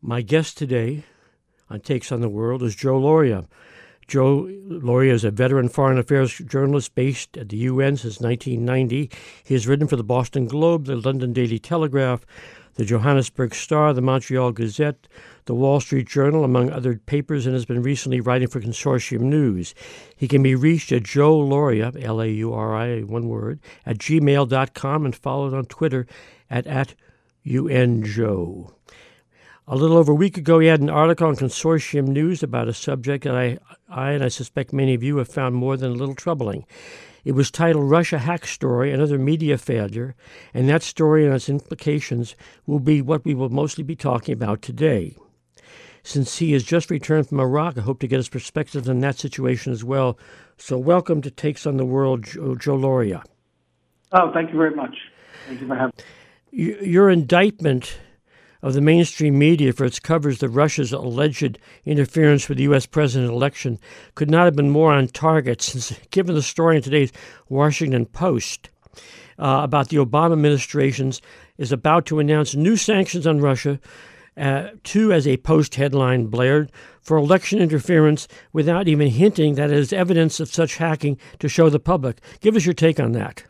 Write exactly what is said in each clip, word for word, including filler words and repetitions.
My guest today on Takes on the World is Joe Lauria. Joe Lauria is a veteran foreign affairs journalist based at the U N since nineteen ninety. He has written for the Boston Globe, the London Daily Telegraph, the Johannesburg Star, the Montreal Gazette, the Wall Street Journal, among other papers, and has been recently writing for Consortium News. He can be reached at Joe Lauria, L A U R I, one word, at gmail dot com and followed on Twitter at, at U N Joe. A little over a week ago, he had an article on Consortium News about a subject that I, I and I suspect many of you have found more than a little troubling. It was titled Russia Hack Story, Another Media Failure, and that story and its implications will be what we will mostly be talking about today. Since he has just returned from Iraq, I hope to get his perspective on that situation as well. So welcome to Takes on the World, Joe, Joe Lauria. Oh, thank you very much. Thank you for having me. Your indictment of the mainstream media for its coverage of Russia's alleged interference with the U S presidential election could not have been more on target, since given the story in today's Washington Post uh, about the Obama administration is about to announce new sanctions on Russia, uh, two, as a Post headline blared, for election interference without even hinting that it is evidence of such hacking to show the public. Give us your take on that.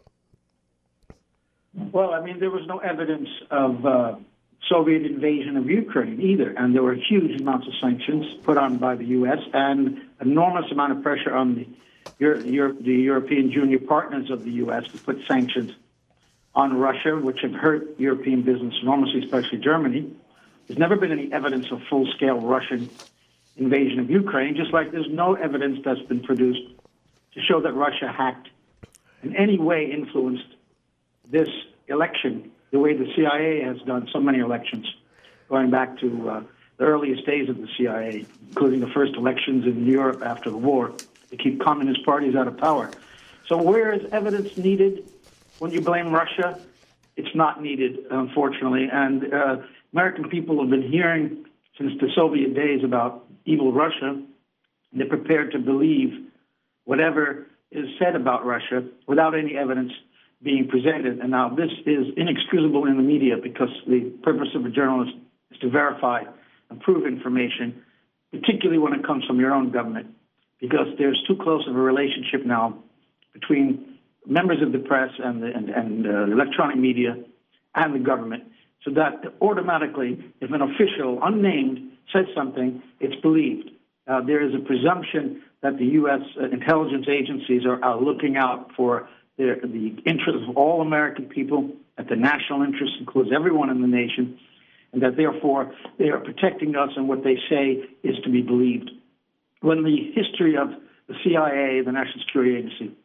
Well, I mean, there was no evidence of uh, Soviet invasion of Ukraine either, and there were huge amounts of sanctions put on by the U S and enormous amount of pressure on the, Euro- Euro- the European junior partners of the U S to put sanctions on Russia, which have hurt European business enormously, especially Germany. There's never been any evidence of full-scale Russian invasion of Ukraine, just like there's no evidence that's been produced to show that Russia hacked in any way influenced this election the way the C I A has done so many elections, going back to uh, the earliest days of the C I A, including the first elections in Europe after the war, to keep communist parties out of power. So where is evidence needed when you blame Russia? It's not needed, unfortunately. And uh, American people have been hearing since the Soviet days about evil Russia. They're prepared to believe whatever is said about Russia without any evidence being presented. And now this is inexcusable in the media, because the purpose of a journalist is to verify and prove information, particularly when it comes from your own government, because there's too close of a relationship now between members of the press and the and, and, uh, electronic media and the government, so that automatically, if an official, unnamed, says something, it's believed. Uh, there is a presumption that the U S intelligence agencies are, are looking out for the, the interests of all American people, that the national interest includes everyone in the nation, and that therefore they are protecting us, and what they say is to be believed. When the history of the C I A, the National Security Agency,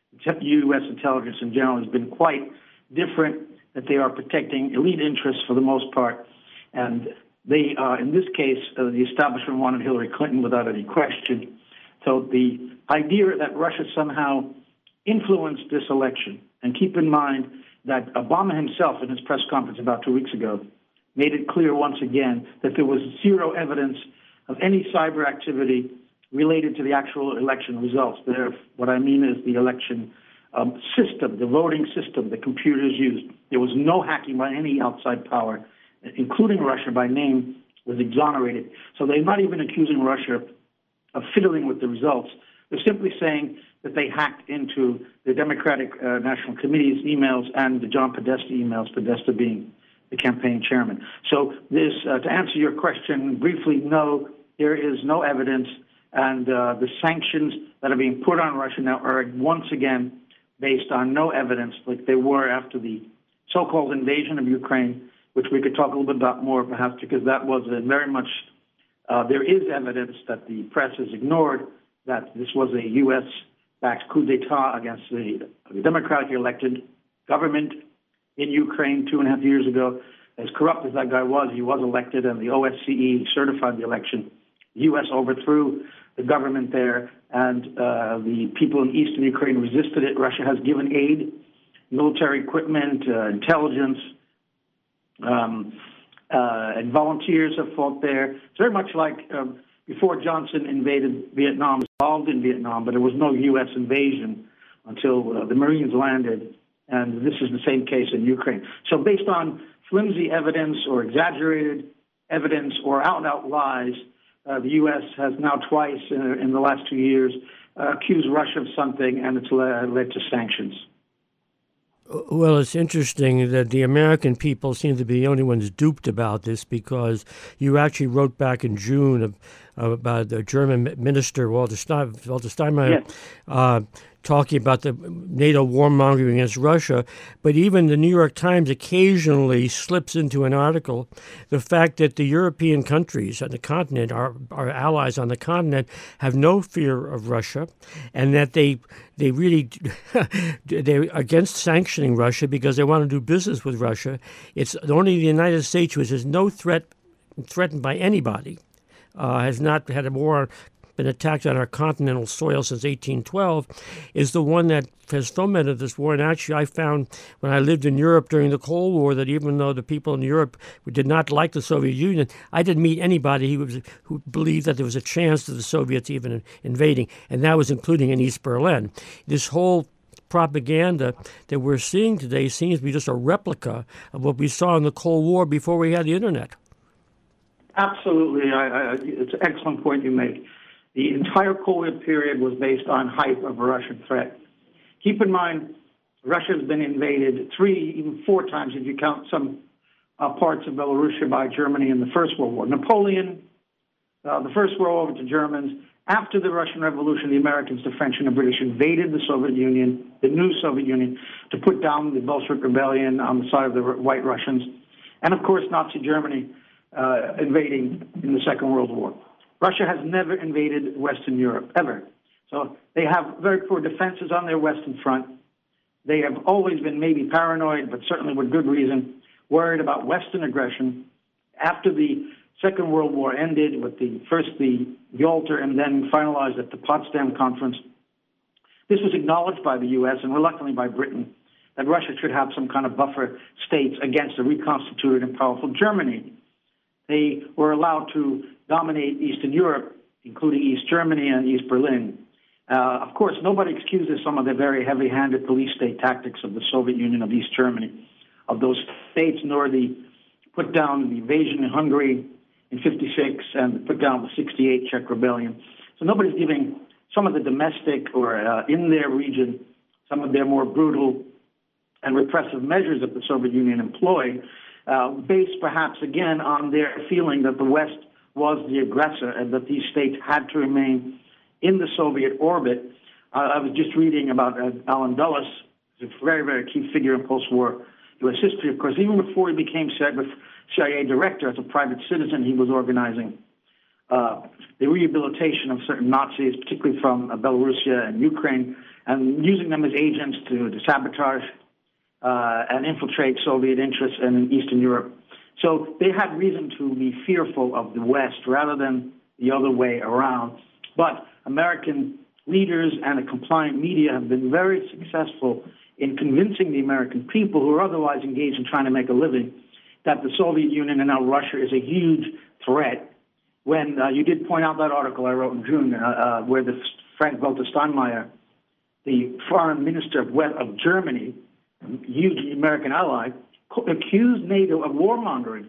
U S intelligence in general, has been quite different, that they are protecting elite interests for the most part, and they, uh, in this case, uh, the establishment wanted Hillary Clinton without any question. So the idea that Russia somehow influenced this election, and keep in mind that Obama himself in his press conference about two weeks ago made it clear once again that there was zero evidence of any cyber activity related to the actual election results. There, what I mean is the election um, system, the voting system, the computers used. There was no hacking by any outside power, including Russia by name, was exonerated. So they're not even accusing Russia of fiddling with the results. They're simply saying that they hacked into the Democratic uh, National Committee's emails and the John Podesta emails, Podesta being the campaign chairman. So this, uh, to answer your question briefly, no, there is no evidence, and uh, the sanctions that are being put on Russia now are once again based on no evidence, like they were after the so-called invasion of Ukraine, which we could talk a little bit about more perhaps, because that was a very much, uh, there is evidence that the press has ignored, that this was a U S-backed coup d'etat against the democratically elected government in Ukraine two and a half years ago. As corrupt as that guy was, he was elected, and the O S C E certified the election. The U S overthrew the government there, and uh, the people in eastern Ukraine resisted it. Russia has given aid, military equipment, uh, intelligence, um, uh, and volunteers have fought there. It's very much like um, before Johnson invaded Vietnam, was involved in Vietnam, but there was no U S invasion until uh, the Marines landed, and this is the same case in Ukraine. So based on flimsy evidence or exaggerated evidence or out-and-out lies. Uh, the U S has now twice in, in the last two years uh, accused Russia of something, and it's led, led to sanctions. Well, it's interesting that the American people seem to be the only ones duped about this, because you actually wrote back in June of, of about the German minister, Walter, Stein, Walter Steinmeier, Yes. uh, talking about the NATO warmongering against Russia. But even the New York Times occasionally slips into an article the fact that the European countries on the continent, our, our allies on the continent, have no fear of Russia, and that they they really they're against sanctioning Russia because they want to do business with Russia. It's only the United States, which is no threat threatened by anybody, uh, has not had a war been attacked on our continental soil since eighteen twelve, is the one that has fomented this war. And actually, I found when I lived in Europe during the Cold War that even though the people in Europe did not like the Soviet Union, I didn't meet anybody who, was, who believed that there was a chance of the Soviets even invading, and that was including in East Berlin. This whole propaganda that we're seeing today seems to be just a replica of what we saw in the Cold War before we had the internet. Absolutely. I, I, it's an excellent point you make. The entire Cold War period was based on hype of a Russian threat. Keep in mind, Russia has been invaded three, even four times if you count some uh, parts of Belarusia by Germany in the First World War. Napoleon, uh, the First World War over to Germans. After the Russian Revolution, the Americans, the French, and the British invaded the Soviet Union, the new Soviet Union, to put down the Bolshevik rebellion on the side of the White Russians. And, of course, Nazi Germany uh, invading in the Second World War. Russia has never invaded Western Europe, ever. So they have very poor defenses on their Western front. They have always been maybe paranoid, but certainly with good reason, worried about Western aggression. After the Second World War ended with the first the Yalta and then finalized at the Potsdam Conference, this was acknowledged by the U S and reluctantly by Britain that Russia should have some kind of buffer states against a reconstituted and powerful Germany. They were allowed to dominate Eastern Europe, including East Germany and East Berlin. Uh, of course, nobody excuses some of the very heavy-handed police state tactics of the Soviet Union of East Germany, of those states, nor the put down the invasion in Hungary in fifty-six and put down the sixty-eight Czech rebellion. So nobody's giving some of the domestic or uh, in their region, some of their more brutal and repressive measures that the Soviet Union employed, uh, based perhaps again on their feeling that the West was the aggressor and that these states had to remain in the Soviet orbit. Uh, I was just reading about uh, Alan Dulles, who's a very, very key figure in post-war U S history. Of course, even before he became C I A director, as a private citizen, he was organizing uh, the rehabilitation of certain Nazis, particularly from uh, Belarusia and Ukraine, and using them as agents to, to sabotage uh, and infiltrate Soviet interests in Eastern Europe. So they had reason to be fearful of the West rather than the other way around. But American leaders and the compliant media have been very successful in convincing the American people, who are otherwise engaged in trying to make a living, that the Soviet Union and now Russia is a huge threat. When uh, you did point out that article I wrote in June, uh, uh, where the Frank-Walter Steinmeier, the foreign minister of, of Germany, a huge American ally, accused NATO of warmongering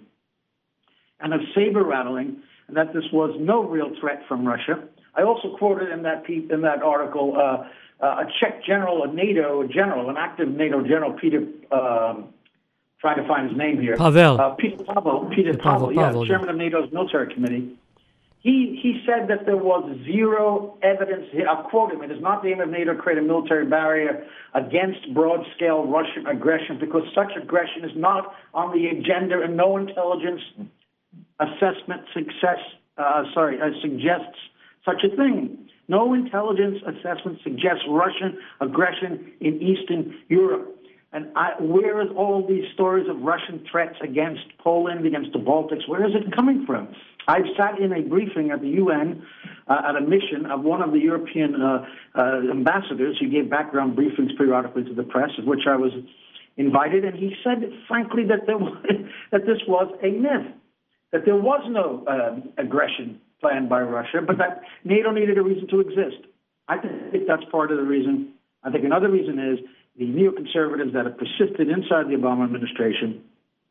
and of saber-rattling, and that this was no real threat from Russia. I also quoted in that piece, in that article uh, uh, a Czech general, a NATO general, an active NATO general, Peter, uh, trying to find his name here. Pavel. Uh, Peter Pavel, Peter Pavel, Pavel, yeah, Pavel, chairman yeah. of NATO's military committee. He, he said that there was zero evidence, I'll quote him, it is not the aim of NATO to create a military barrier against broad-scale Russian aggression, because such aggression is not on the agenda, and no intelligence assessment success, uh, sorry, uh, suggests such a thing. No intelligence assessment suggests Russian aggression in Eastern Europe. And I, where is all these stories of Russian threats against Poland, against the Baltics? Where is it coming from? I've sat in a briefing at the U N uh, at a mission of one of the European uh, uh, ambassadors who gave background briefings periodically to the press, of which I was invited, and he said, frankly, that there was, that this was a myth, that there was no uh, aggression planned by Russia, but that NATO needed a reason to exist. I think that's part of the reason. I think another reason is the neoconservatives that have persisted inside the Obama administration,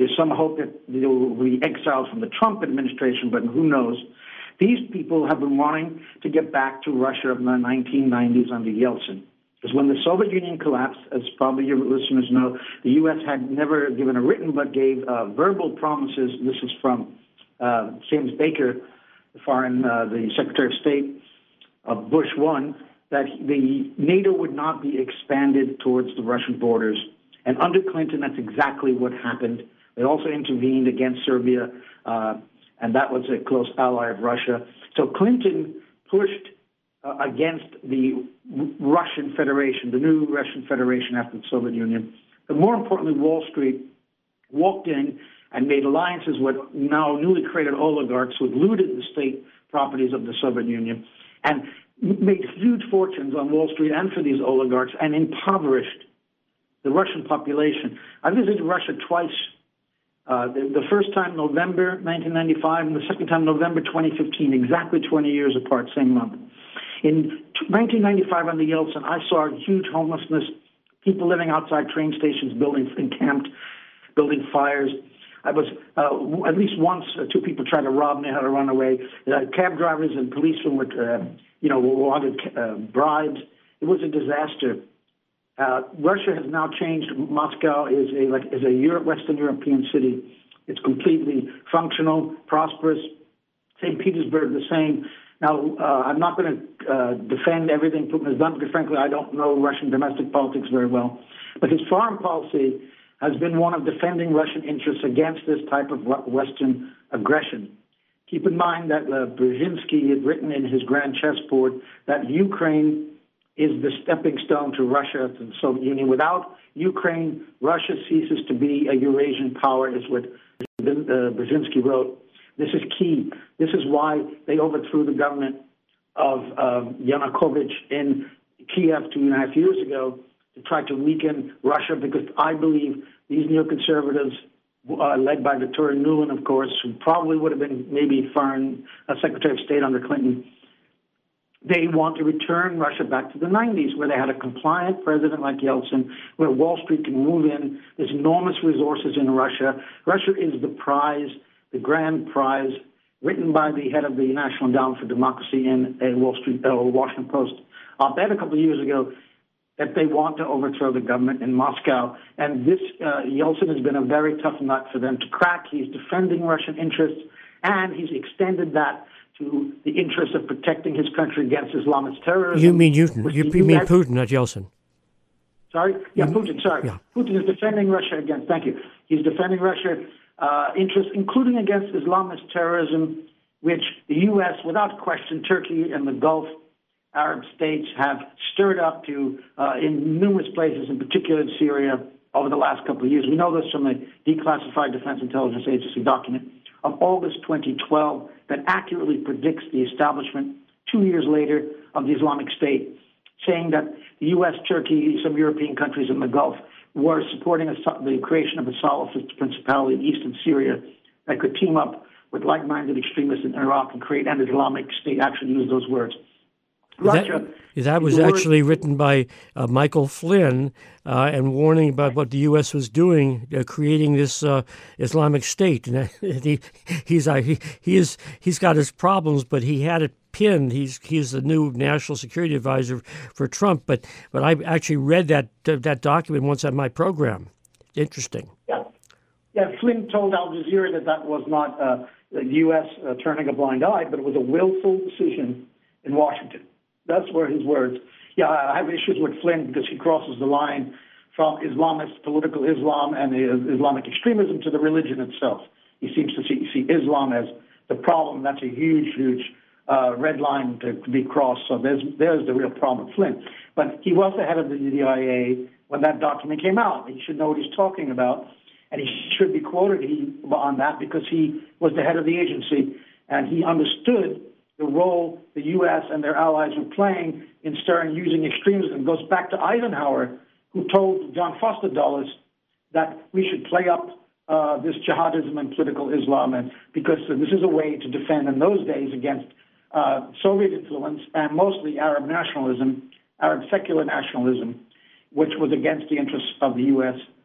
There's some hope that they will be exiled from the Trump administration, but who knows? These people have been wanting to get back to Russia in the nineteen nineties under Yeltsin. Because when the Soviet Union collapsed, as probably your listeners know, the U S had never given a written but gave uh, verbal promises. This is from uh, James Baker, the foreign, uh, the Secretary of State of Bush one, that the NATO would not be expanded towards the Russian borders. And under Clinton, that's exactly what happened. They also intervened against Serbia, uh, and that was a close ally of Russia. So Clinton pushed uh, against the Russian Federation, the new Russian Federation after the Soviet Union. But more importantly, Wall Street walked in and made alliances with now newly created oligarchs who had looted the state properties of the Soviet Union and made huge fortunes on Wall Street and for these oligarchs and impoverished the Russian population. I visited Russia twice. Uh, the, the first time, November nineteen ninety-five, and the second time, November twenty fifteen, exactly twenty years apart, same month. In nineteen ninety-five, under Yeltsin, I saw huge homelessness, people living outside train stations, building encamped, building fires. I was, uh, at least once, uh, two people tried to rob me, had to run away. Uh, cab drivers and policemen would, uh, you know, wanted uh, bribes. It was a disaster. Uh, Russia has now changed. Moscow is a like is a Europe, Western European city. It's completely functional, prosperous. Saint Petersburg, the same. Now, uh, I'm not going to uh, defend everything Putin has done because, frankly, I don't know Russian domestic politics very well. But his foreign policy has been one of defending Russian interests against this type of Western aggression. Keep in mind that uh, Brzezinski had written in his grand chessboard that Ukraine is the stepping stone to Russia, to the Soviet Union. Without Ukraine, Russia ceases to be a Eurasian power, is what uh, Brzezinski wrote. This is key. This is why they overthrew the government of um, Yanukovych in Kiev two and a half years ago to try to weaken Russia, because I believe these neoconservatives, uh, led by Victoria Nuland, of course, who probably would have been maybe foreign uh, Secretary of State under Clinton, they want to return Russia back to the nineties, where they had a compliant president like Yeltsin, where Wall Street can move in. There's enormous resources in Russia. Russia is the prize, the grand prize, written by the head of the National Endowment for Democracy in a Wall Street, uh, Washington Post op-ed a couple of years ago, that they want to overthrow the government in Moscow. And this, uh, Yeltsin has been a very tough nut for them to crack. He's defending Russian interests, and he's extended that to the interest of protecting his country against Islamist terrorism. You mean Putin? You, you mean Putin, not Yeltsin? Sorry? Yeah, you, Putin, sorry. Yeah. Putin is defending Russia against, thank you. He's defending Russia uh, interests, including against Islamist terrorism, which the U S, without question, Turkey and the Gulf Arab states have stirred up to uh, in numerous places, in particular in Syria, over the last couple of years. We know this from a declassified Defense Intelligence Agency document of August twenty twelve that accurately predicts the establishment two years later of the Islamic State, saying that the U S, Turkey, some European countries in the Gulf were supporting a, the creation of a Salafist principality in eastern Syria that could team up with like-minded extremists in Iraq and create an Islamic State. Actually use those words. Russia, that, that was actually written by uh, Michael Flynn uh, and warning about what the U S was doing, uh, creating this uh, Islamic State. And he, he's uh, he, he is he's got his problems, but he had it pinned. He's he's the new national security advisor for Trump. But but I actually read that uh, that document once on my program. Interesting. Yeah, yeah. Flynn told Al Jazeera that that was not uh, the U S uh, turning a blind eye, but it was a willful decision in Washington. That's were his words. Yeah, I have issues with Flynn because he crosses the line from Islamist political Islam and Islamic extremism to the religion itself. He seems to see, see Islam as the problem. That's a huge, huge uh, red line to be crossed. So there's there's the real problem with Flynn. But he was the head of the D I A when that document came out. He should know what he's talking about, and he should be quoted he, on that because he was the head of the agency and he understood the role the U S and their allies were playing in stirring using extremism. It goes back to Eisenhower, who told John Foster Dulles that we should play up uh, this jihadism and political Islam, and because this is a way to defend in those days against uh, Soviet influence and mostly Arab nationalism, Arab secular nationalism, which was against the interests of the U S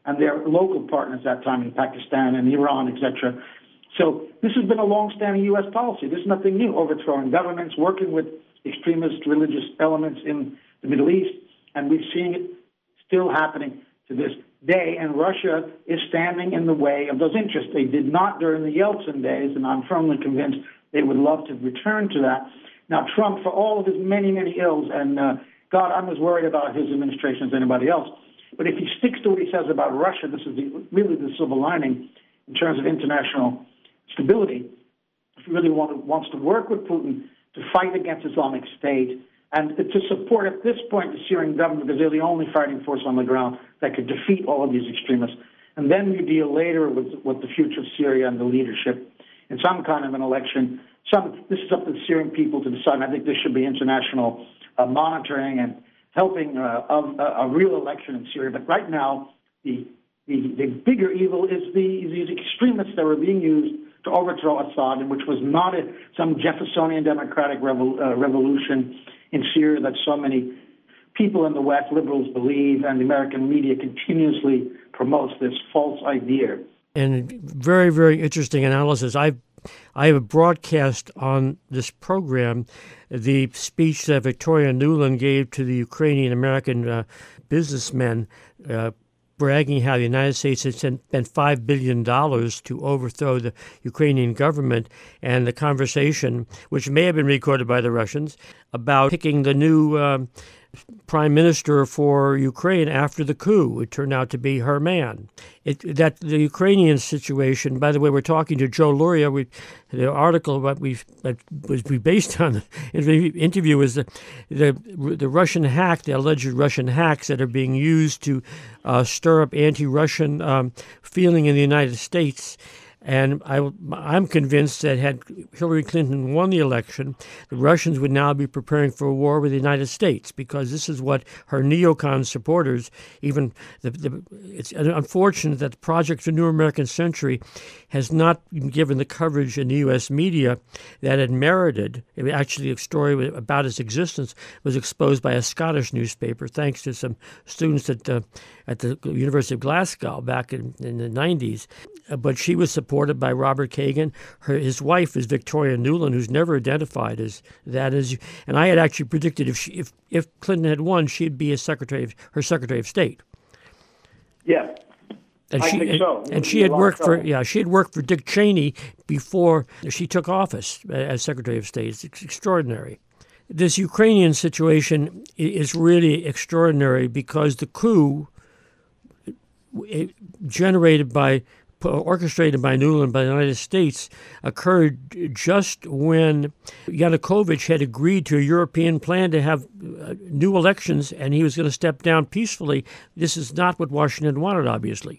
and their local partners at that time in Pakistan and Iran, et cetera. So this has been a long-standing U S policy. This is nothing new, overthrowing governments, working with extremist religious elements in the Middle East, and we've seen it still happening to this day, and Russia is standing in the way of those interests. They did not during the Yeltsin days, and I'm firmly convinced they would love to return to that. Now, Trump, for all of his many, many ills, and uh, God, I'm as worried about his administration as anybody else, but if he sticks to what he says about Russia, this is the, really the silver lining in terms of international stability. If he really want to, wants to work with Putin to fight against Islamic State and to support at this point the Syrian government, because they're the only fighting force on the ground that could defeat all of these extremists. And then you deal later with, with the future of Syria and the leadership in some kind of an election. Some, this is up to the Syrian people to decide. And I think there should be international uh, monitoring and helping uh, of uh, a real election in Syria. But right now, the, the, the bigger evil is the, these extremists that were being used to overthrow Assad, and which was not a, some Jeffersonian democratic revol, uh, revolution in Syria that so many people in the West, liberals, believe, and the American media continuously promotes this false idea. And very, very interesting analysis. I've I have broadcast on this program the speech that Victoria Nuland gave to the Ukrainian American uh, businessmen, uh, bragging how the United States had spent five billion dollars to overthrow the Ukrainian government, and the conversation, which may have been recorded by the Russians, about picking the new uh, prime minister for Ukraine after the coup. It turned out to be her man. It, that the Ukrainian situation, by the way, we're talking to Joe Lauria. We, the article that, we that was based on the interview is the, the the Russian hack, the alleged Russian hacks that are being used to uh, stir up anti-Russian um, feeling in the United States. And I, I'm convinced that had Hillary Clinton won the election, the Russians would now be preparing for a war with the United States, because this is what her neocon supporters, even the, the, it's unfortunate that the Project for New American Century has not been given the coverage in the U S media that it merited. It, actually, a story about its existence was exposed by a Scottish newspaper, thanks to some students at, uh, at the University of Glasgow back in, in the nineties. Uh, but she was supported by Robert Kagan. Her, his wife is Victoria Nuland, who's never identified as that. As, and I had actually predicted if she, if if Clinton had won, she'd be a secretary of, her Secretary of State. Yeah, and I she, think and, so. And she had worked for yeah she had worked for Dick Cheney before she took office as Secretary of State. It's extraordinary. This Ukrainian situation is really extraordinary because the coup it, generated by orchestrated by Nuland by the United States occurred just when Yanukovych had agreed to a European plan to have uh, new elections, and he was going to step down peacefully. This is not what Washington wanted, obviously.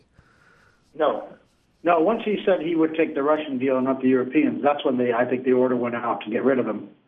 No. No, once he said he would take the Russian deal and not the Europeans, that's when they, I think the order went out to get rid of him.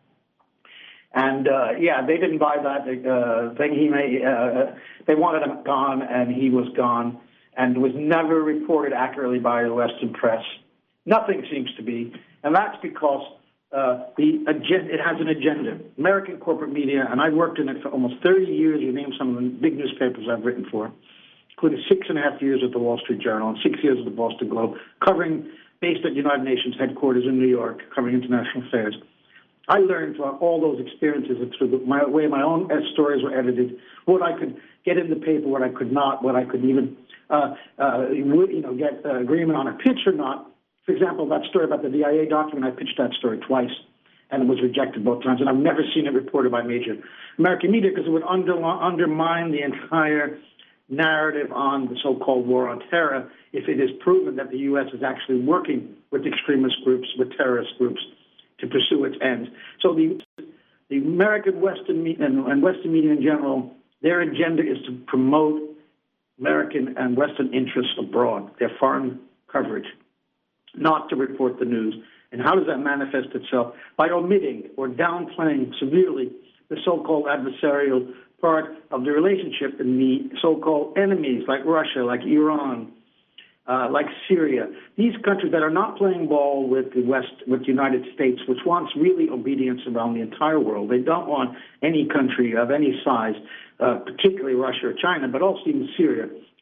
And, uh, yeah, they didn't buy that uh, thing. He may, uh, they wanted him gone, and he was gone, and was never reported accurately by the Western press. Nothing seems to be, and that's because uh, the agenda, it has an agenda. American corporate media, and I've worked in it for almost thirty years. You name some of the big newspapers I've written for, including six and a half years at the Wall Street Journal and six years at the Boston Globe, covering, based at United Nations headquarters in New York, covering international affairs. I learned from all those experiences and through the my, way my own stories were edited, what I could get in the paper, what I could not, what I could even Uh, uh, would, you know, get uh, agreement on a pitch or not. For example, that story about the D I A document, I pitched that story twice, and it was rejected both times. And I've never seen it reported by major American media because it would under, undermine the entire narrative on the so-called war on terror if it is proven that the U S is actually working with extremist groups, with terrorist groups, to pursue its ends. So the, the American Western media and, and Western media in general, their agenda is to promote American and Western interests abroad, their foreign coverage, not to report the news. And how does that manifest itself? By omitting or downplaying severely the so-called adversarial part of the relationship and the so-called enemies like Russia, like Iran, uh, like Syria. These countries that are not playing ball with the West, with the United States, which wants really obedience around the entire world. They don't want any country of any size, Uh, particularly Russia or China, but also even Syria,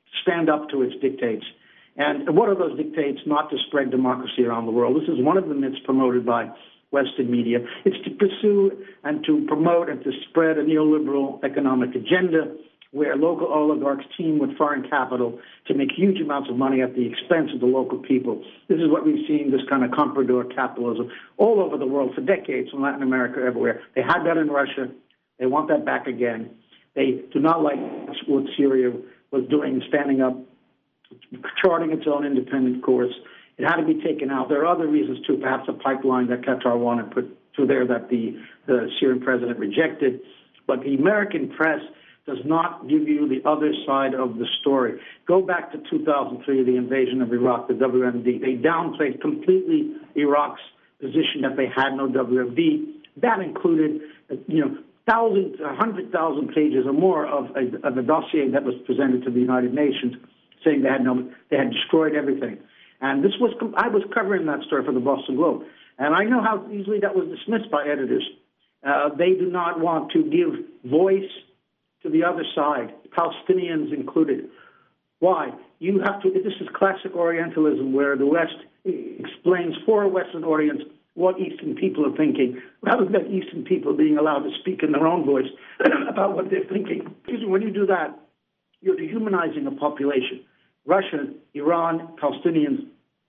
stand up to its dictates. And what are those dictates? Not to spread democracy around the world. This is one of the myths promoted by Western media. It's to pursue and to promote and to spread a neoliberal economic agenda where local oligarchs team with foreign capital to make huge amounts of money at the expense of the local people. This is what we've seen, this kind of comprador capitalism, all over the world for decades, from Latin America, everywhere. They had that in Russia. They want that back again. They do not like what Syria was doing, standing up, charting its own independent course. It had to be taken out. There are other reasons, too, perhaps a pipeline that Qatar wanted put through there that the, the Syrian president rejected. But the American press does not give you the other side of the story. Go back to two thousand three, the invasion of Iraq, the W M D. They downplayed completely Iraq's position that they had no W M D. That included, you know, thousands, a hundred thousand pages or more of a, of a dossier that was presented to the United Nations, saying they had no, they had destroyed everything. And this was, I was covering that story for the Boston Globe, and I know how easily that was dismissed by editors. Uh, they do not want to give voice to the other side, Palestinians included. Why? You have to, this is classic Orientalism where the West explains for a Western audience what Eastern people are thinking, rather than Eastern people being allowed to speak in their own voice about what they're thinking. When you do that, you're dehumanizing a population. Russia, Iran, Palestinians.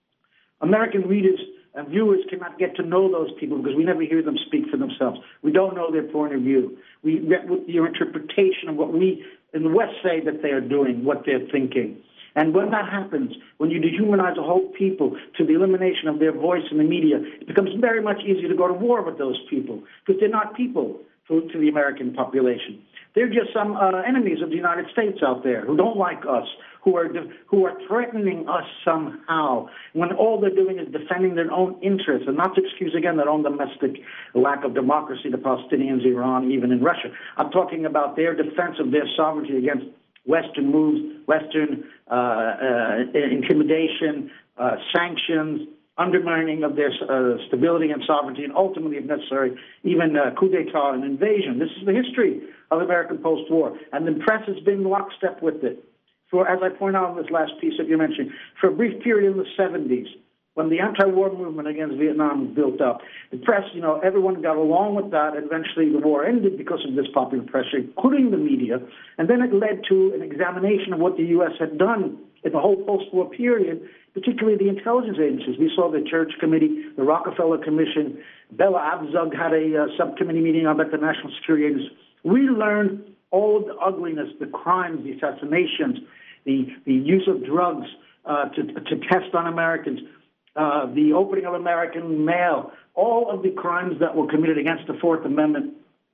American readers and viewers cannot get to know those people because we never hear them speak for themselves. We don't know their point of view. We get with your interpretation of what we in the West say that they are doing, what they're thinking. And when that happens, when you dehumanize a whole people to the elimination of their voice in the media, it becomes very much easier to go to war with those people because they're not people to, to the American population. They're just some uh, enemies of the United States out there who don't like us, who are who are threatening us somehow, when all they're doing is defending their own interests, and not to excuse, again, their own domestic lack of democracy, the Palestinians, Iran, even in Russia. I'm talking about their defense of their sovereignty against Western moves, Western uh, uh, intimidation, uh, sanctions, undermining of their uh, stability and sovereignty, and ultimately, if necessary, even uh, coup d'etat and invasion. This is the history of American post-war, and the press has been lockstep with it. For, as I point out in this last piece that you mentioned, for a brief period in the seventies, when the anti-war movement against Vietnam was built up, the press, you know, everyone got along with that, and eventually the war ended because of this popular pressure, including the media, and then it led to an examination of what the U S had done in the whole post-war period, particularly the intelligence agencies. We saw the Church Committee, the Rockefeller Commission, Bella Abzug had a uh, subcommittee meeting on that, the National Security Agency. We learned all the ugliness, the crimes, the assassinations, the, the use of drugs uh, to, to test on Americans, uh, the opening of American mail, all of the crimes that were committed against the Fourth Amendment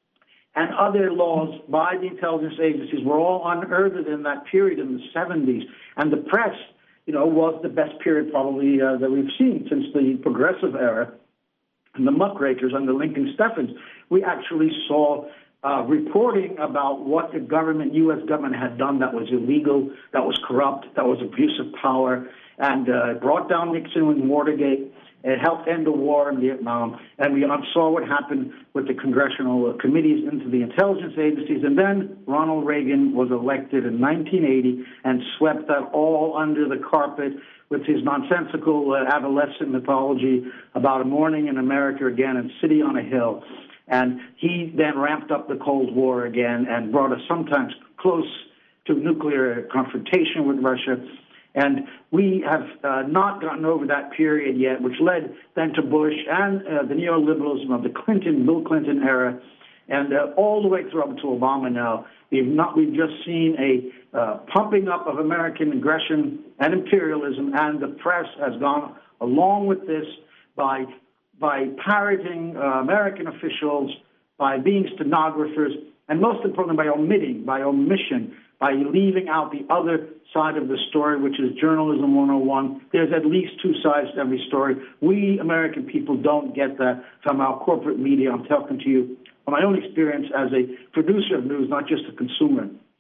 and other laws by the intelligence agencies were all unearthed in that period in the seventies. And the press, you know, was the best period probably uh, that we've seen since the progressive era and the muckrakers under Lincoln Steffens. We actually saw Uh, reporting about what the government, U S government, had done that was illegal, that was corrupt, that was abuse of power, and uh, brought down Nixon with Watergate. It helped end the war in Vietnam, and we saw what happened with the congressional uh, committees into the intelligence agencies. And then Ronald Reagan was elected in nineteen eighty and swept that all under the carpet with his nonsensical uh, adolescent mythology about a morning in America again and City on a Hill. And he then ramped up the Cold War again and brought us sometimes close to nuclear confrontation with Russia. And we have uh, not gotten over that period yet, which led then to Bush and uh, the neoliberalism of the Clinton, Bill Clinton era, and uh, all the way through up to Obama now. We've not, we've just seen a uh, pumping up of American aggression and imperialism, and the press has gone along with this by by parroting uh, American officials, by being stenographers, and most importantly, by omitting, by omission, by leaving out the other side of the story, which is journalism one oh one. There's at least two sides to every story. We American people don't get that from our corporate media. I'm talking to you from my own experience as a producer of news, not just a consumer.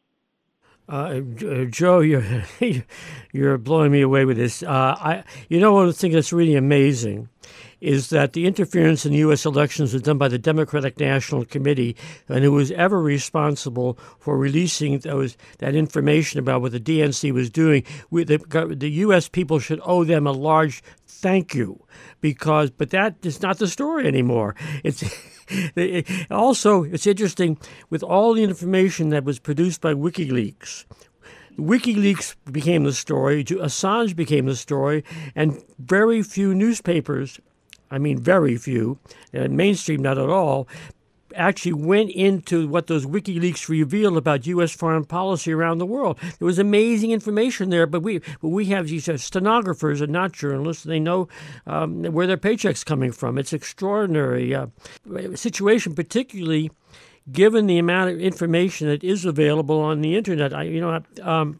Uh, Joe, you're you're blowing me away with this. Uh, I, you know, one thing that's really amazing is that the interference in the U S elections was done by the Democratic National Committee, and who was ever responsible for releasing those that information about what the D N C was doing. We, the, the U S people should owe them a large thank you, because but that is not the story anymore. It's it, also it's interesting with all the information that was produced by WikiLeaks. WikiLeaks became the story, Assange became the story, and very few newspapers, I mean very few, uh, mainstream not at all, actually went into what those WikiLeaks revealed about U S foreign policy around the world. There was amazing information there, but we but we have these stenographers and not journalists. They know um, where their paycheck's coming from. It's extraordinary uh, situation, particularly given the amount of information that is available on the internet. I, you know, um,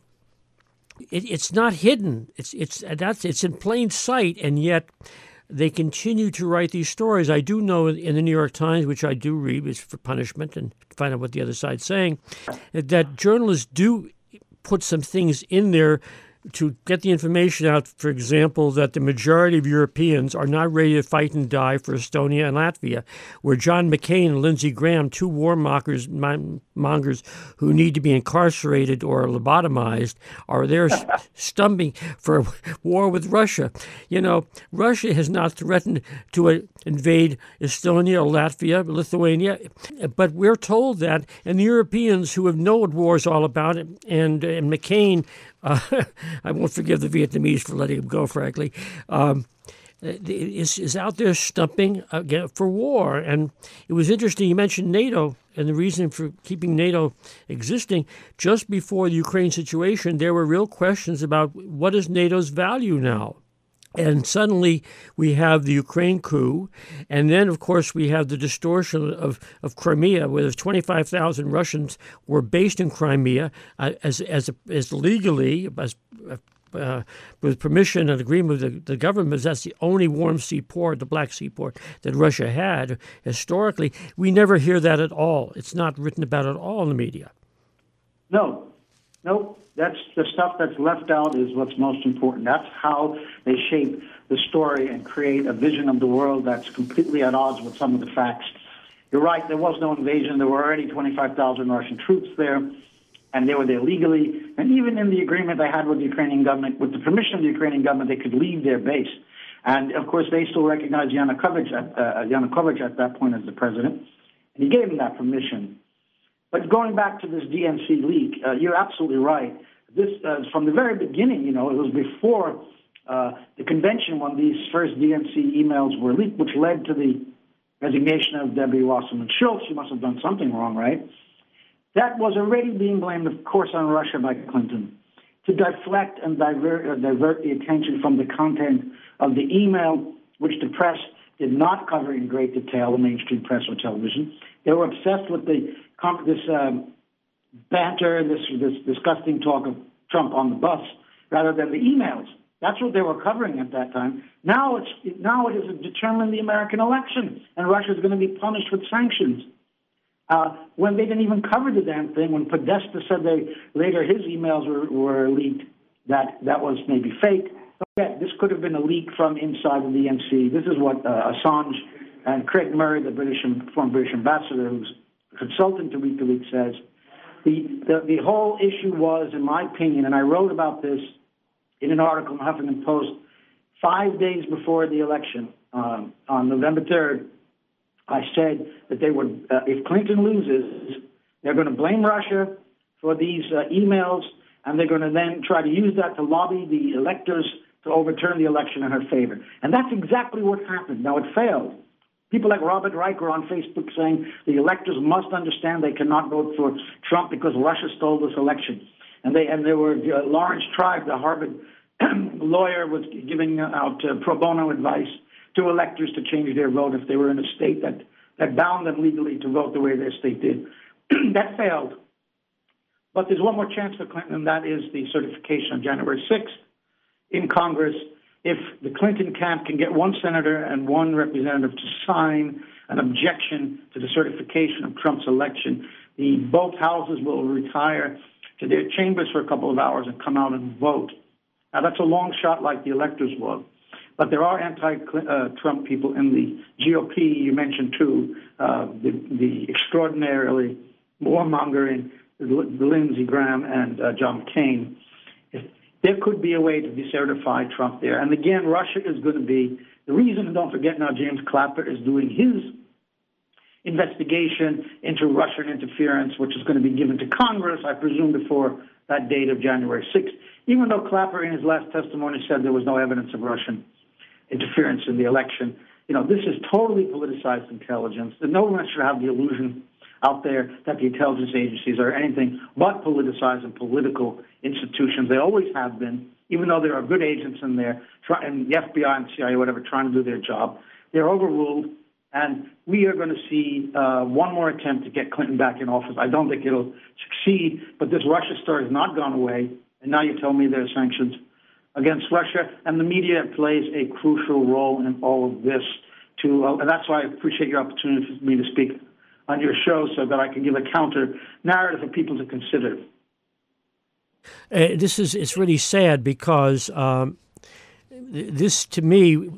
it, it's not hidden. It's it's that's it's in plain sight, and yet they continue to write these stories. I do know in the New York Times, which I do read, is for punishment and find out what the other side's saying, that journalists do put some things in there to get the information out, for example, that the majority of Europeans are not ready to fight and die for Estonia and Latvia, where John McCain and Lindsey Graham, two warmongers mongers who need to be incarcerated or lobotomized, are there stumping for war with Russia. You know, Russia has not threatened to uh, invade Estonia or Latvia, Lithuania, but we're told that, and the Europeans who have known what war is all about, and, and McCain, Uh, I won't forgive the Vietnamese for letting him go, frankly, um, is, is out there stumping again for war. And it was interesting, you mentioned NATO and the reason for keeping NATO existing. Just before the Ukraine situation, there were real questions about what is NATO's value now. And suddenly we have the Ukraine coup, and then, of course, we have the distortion of, of Crimea, where there's twenty-five thousand Russians were based in Crimea uh, as as as legally, as uh, with permission and agreement with the, the government. That's the only warm sea port, the Black Sea port, that Russia had historically. We never hear that at all. It's not written about at all in the media. No, no. That's the stuff that's left out is what's most important. That's how they shape the story and create a vision of the world that's completely at odds with some of the facts. You're right, there was no invasion. There were already twenty-five thousand Russian troops there, and they were there legally. And even in the agreement they had with the Ukrainian government, with the permission of the Ukrainian government, they could leave their base. And, of course, they still recognized Yanukovych at, uh, Yanukovych at that point as the president, and he gave them that permission. But going back to this D N C leak, uh, you're absolutely right. This, uh, from the very beginning, you know, it was before uh, the convention when these first D N C emails were leaked, which led to the resignation of Debbie Wasserman Schultz. She must have done something wrong, right? That was already being blamed, of course, on Russia by Clinton to deflect and divert, uh, divert the attention from the content of the email, which the press did not cover in great detail, the mainstream press or television. They were obsessed with the this um, banter, this this disgusting talk of Trump on the bus, rather than the emails. That's what they were covering at that time. Now it's now it is determined the American election, and Russia is going to be punished with sanctions. Uh, when they didn't even cover the damn thing, when Podesta said they later his emails were, were leaked, that that was maybe fake. Yeah, this could have been a leak from inside of the D N C. This is what uh, Assange and Craig Murray, the British former British ambassador, who's a consultant to WikiLeaks, says. The, the the whole issue was, in my opinion, and I wrote about this in an article in the Huffington Post five days before the election, um, on November third. I said that they would, uh, if Clinton loses, they're going to blame Russia for these uh, emails, and they're going to then try to use that to lobby the electors to overturn the election in her favor. And that's exactly what happened. Now, it failed. People like Robert Reich are on Facebook saying the electors must understand they cannot vote for Trump because Russia stole this election. And they and there were uh, Lawrence Tribe, the Harvard lawyer, was giving out uh, pro bono advice to electors to change their vote if they were in a state that, that bound them legally to vote the way their state did. That failed. But there's one more chance for Clinton, and that is the certification on January sixth in Congress. If the Clinton camp can get one senator and one representative to sign an objection to the certification of Trump's election, the both houses will retire to their chambers for a couple of hours and come out and vote. Now, that's a long shot like the electors will. But there are anti-Trump uh, people in the G O P. You mentioned too uh, the, the extraordinarily warmongering Lindsey Graham and uh, John McCain. If there could be a way to decertify Trump there. And again, Russia is going to be the reason. And don't forget now, James Clapper is doing his investigation into Russian interference, which is going to be given to Congress, I presume, before that date of January sixth. Even though Clapper in his last testimony said there was no evidence of Russian interference in the election. You know, this is totally politicized intelligence. And no one should have the illusion out there that the intelligence agencies are anything but politicized and political institutions. They always have been, even though there are good agents in there, try, and the F B I and C I A, whatever, trying to do their job. They're overruled, and we are going to see uh, one more attempt to get Clinton back in office. I don't think it'll succeed, but this Russia story has not gone away, and now you tell me there are sanctions against Russia, and the media plays a crucial role in all of this. To, uh, and that's why I appreciate your opportunity for me to speak on your show so that I can give a counter narrative for people to consider. Uh, this is it's really sad because um, this, to me,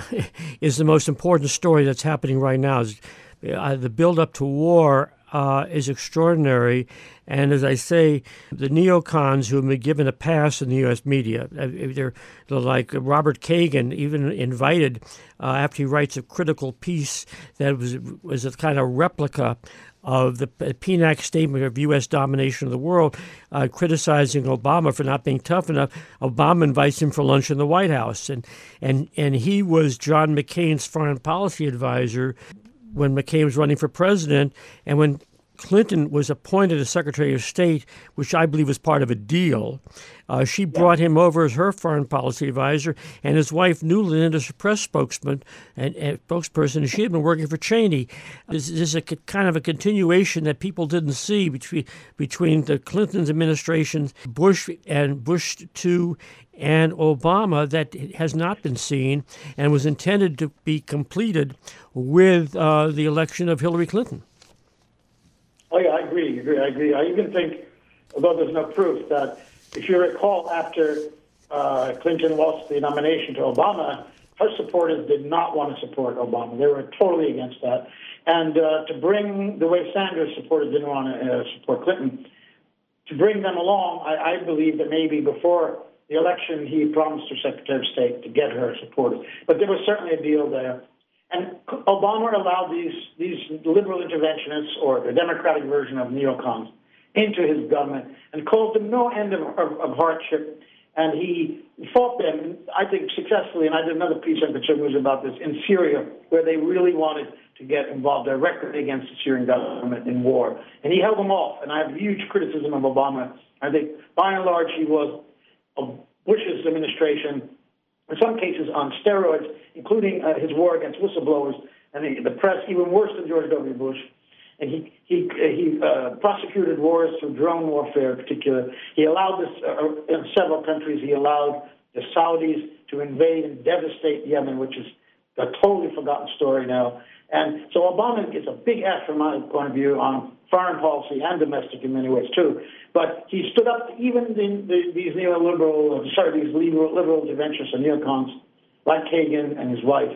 is the most important story that's happening right now. Uh, the build-up to war uh, is extraordinary. And as I say, the neocons who have been given a pass in the U S media, they're, they're like Robert Kagan, even invited uh, after he writes a critical piece that was, was a kind of replica of the P N A C statement of U S domination of the world, uh, criticizing Obama for not being tough enough. Obama invites him for lunch in the White House. And, and, and he was John McCain's foreign policy advisor when McCain was running for president. And when Clinton was appointed as Secretary of State, which I believe was part of a deal, uh, she brought him over as her foreign policy advisor, and his wife Nuland as a press spokesman and, and spokesperson. And she had been working for Cheney. This, this is a kind of a continuation that people didn't see between between the Clinton administrations, Bush and Bush two, and Obama, that has not been seen and was intended to be completed with uh, the election of Hillary Clinton. Oh, yeah, I agree, I agree, I agree. I even think, although there's no proof, that if you recall, after uh, Clinton lost the nomination to Obama, her supporters did not want to support Obama. They were totally against that. And uh, to bring, the way Sanders supporters didn't want to uh, support Clinton, to bring them along, I, I believe that maybe before the election, he promised her Secretary of State to get her supporters. But there was certainly a deal there. And Obama allowed these these liberal interventionists, or the Democratic version of neocons, into his government and caused them no end of, of, of hardship. And he fought them, I think, successfully. And I did another piece on Conservative News about this in Syria, where they really wanted to get involved directly against the Syrian government in war. And he held them off. And I have huge criticism of Obama. I think, by and large, he was of Bush's administration, in some cases on steroids, including uh, his war against whistleblowers and the, the press, even worse than George W. Bush. And he he he uh, prosecuted wars through drone warfare in particular. He allowed this uh, in several countries. He allowed the Saudis to invade and devastate Yemen, which is a totally forgotten story now. And so Obama gets a big F from my point of view on foreign policy and domestic in many ways too. But he stood up to even the, the, these neoliberal, sorry, these liberal, liberal interventionists and neocons like Kagan and his wife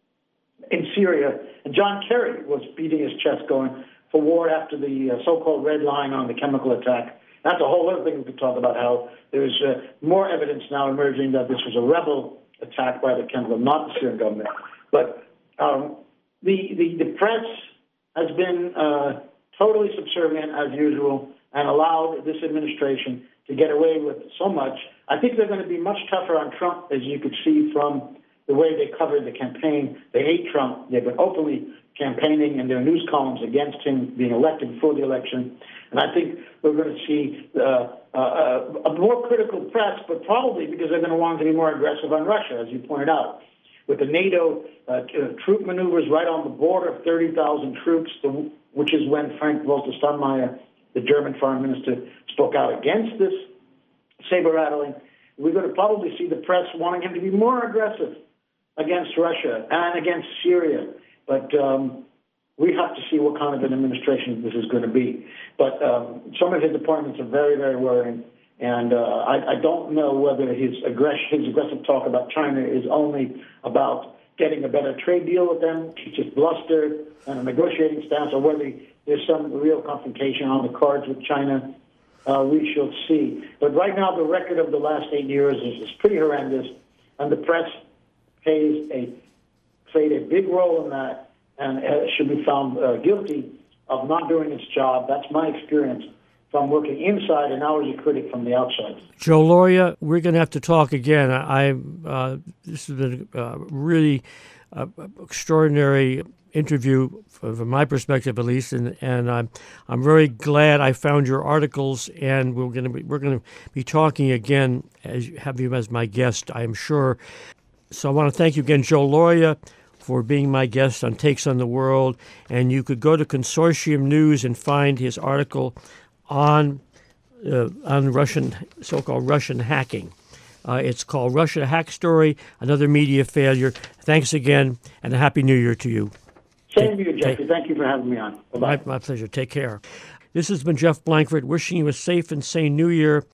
in Syria. And John Kerry was beating his chest going for war after the uh, so-called red line on the chemical attack. That's a whole other thing we could talk about, how there's uh, more evidence now emerging that this was a rebel attack by the chemical, not the Syrian government. But um, the, the, the press has been uh, totally subservient, as usual, and allowed this administration to get away with so much. I think they're going to be much tougher on Trump, as you could see from the way they covered the campaign. They hate Trump. They've been openly campaigning in their news columns against him being elected before the election. And I think we're going to see uh, uh, a more critical press, but probably because they're going to want to be more aggressive on Russia, as you pointed out, with the NATO uh, troop maneuvers right on the border of thirty thousand troops, the, which is when Frank-Walter Steinmeier, the German foreign minister, spoke out against this saber-rattling. We're going to probably see the press wanting him to be more aggressive against Russia and against Syria. But um, we have to see what kind of an administration this is going to be. But um, some of his appointments are very, very worrying. And uh, I, I don't know whether his, aggression, his aggressive talk about China is only about getting a better trade deal with them, it's just bluster and a negotiating stance, or whether there's some real confrontation on the cards with China. Uh, we shall see. But right now, the record of the last eight years is, is pretty horrendous, and the press plays a, played a big role in that and uh, should be found uh, guilty of not doing its job. That's my experience from working inside and now as a critic from the outside. Joe Lauria, we're going to have to talk again. I, uh, this has been a really uh, extraordinary interview from my perspective, at least, and and I'm I'm very glad I found your articles, and we're going to be we're going to be talking again as have you as my guest, I am sure. So I want to thank you again, Joe Lauria, for being my guest on Takes on the World, and you could go to Consortium News and find his article on uh, on Russian, so-called Russian hacking. Uh, it's called Russia Hack Story, Another Media Failure. Thanks again, and a Happy New Year to you. Same to you, Jeffrey. Thank you for having me on. Bye-bye. My, my pleasure. Take care. This has been Jeff Blankford wishing you a safe and sane New Year.